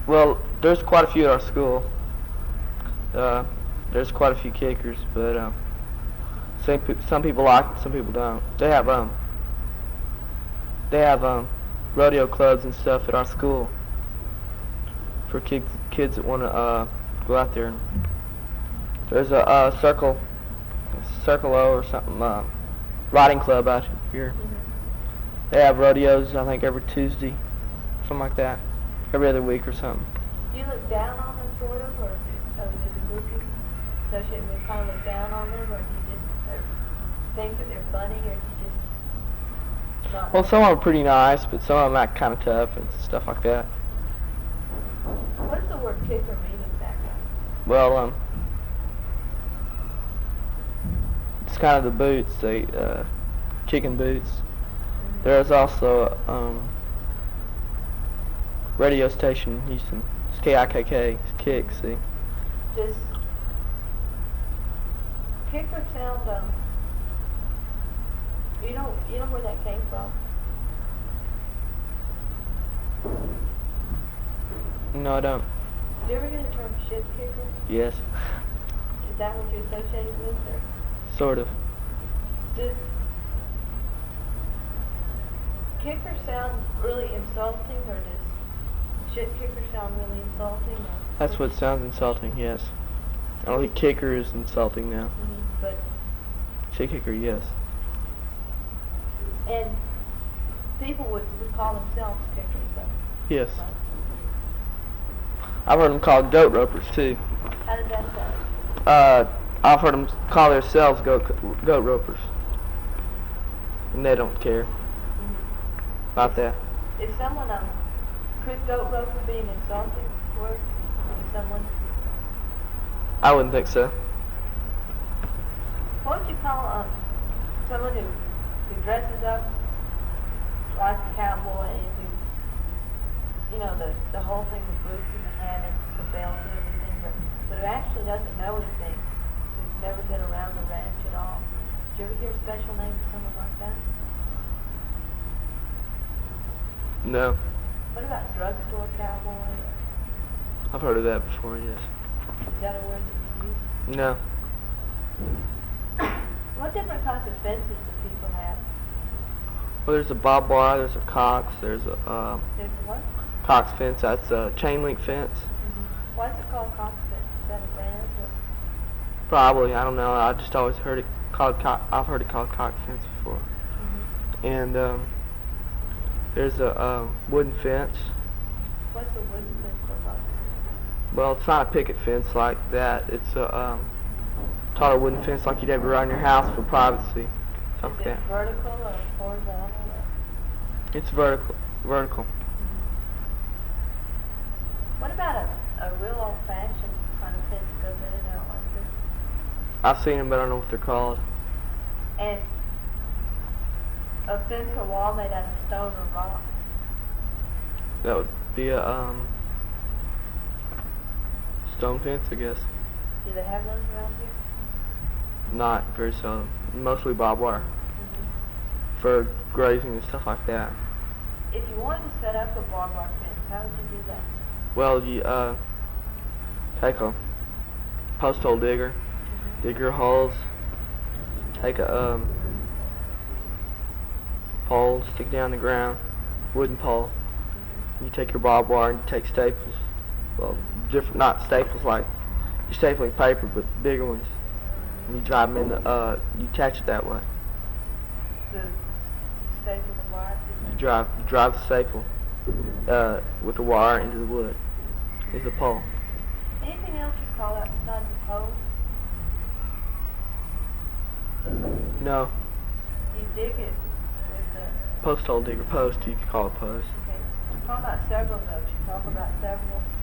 Well, there's quite a few at our school. There's quite a few kickers, but some people like it, some people don't. They have rodeo clubs and stuff at our school for kids that want to go out there. There's a Circle O or something riding club out here. Mm-hmm. They have rodeos, I think, every Tuesday, something like that, every other week or something. Do you look down on them, sort of, or does a group you associate with kind of look down on them, or do you just think that they're funny, or do you just not? Well, some of them are pretty nice, but some of them act kind of tough and stuff like that. What does the word kicker mean exactly? Well, it's kind of the boots, kicking boots. Mm-hmm. There's also radio station in Houston. It's KIKK. It's kick. See. Does kicker sound? You know where that came from? No, I don't. Did you ever hear the term shit kicker? Yes. Is that what you associate it with, or Sort of. does kicker sound really insulting, or does shit kicker sound really insulting? Or That's what sounds insulting. Yes. I don't think kicker is insulting now. Mm-hmm. But Shit kicker, yes. and people would call themselves kickers, though. Yes. Right? I've heard them called goat ropers too. How does that sound? I've heard them call themselves goat ropers, and they don't care about that. Is someone could goat roper be an insulting word? Is someone? I wouldn't think so. What would you call someone who dresses up like a cowboy and who, the whole thing with boots and the hat and the belt and everything, but who actually doesn't know anything, who's never been around the ranch at all? Did you ever hear a special name for someone like that? No, What about drugstore cowboy? I've heard of that before. Yes. Is that a word that you use? No. What different kinds of fences do people have? Well, there's a barbed wire. There's a Cox. There's a There's a what? Cox fence. That's a chain link fence. Mm-hmm. Why is it called Cox fence? Is that a brand? Or? Probably. I don't know. I just always heard it called I've heard it called Cox fence before. Mm-hmm. And there's a wooden fence. What's a wooden fence look like? Well, it's not a picket fence like that. It's a taller wooden fence like you'd have around your house for privacy. Something Is like it that. vertical or horizontal? Or? It's vertical. Vertical. What about a real old-fashioned kind of fence that goes in and out like this? I've seen them, but I don't know what they're called. And a fence or wall made out of stone or rock? That would be a stone fence, I guess. Do they have those around here? Not very seldom. Mostly barbed wire Mm-hmm. for grazing and stuff like that. If you wanted to set up a barbed wire fence, how would you do that? Well, you take a post hole digger, Mm-hmm. dig your holes, take a pole, stick down the ground, wooden pole. Mm-hmm. You take your barbed wire and you take staples. Well, not staples like you're stapling paper, but bigger ones. And you drive them in you attach it that way. The staple the wire to You drive the staple with the wire into the wood. Is the pole. Anything else you call out besides the pole? No, You dig it with the... post hole digger post. You could call it post. Okay. You talk about several of those. You talk about several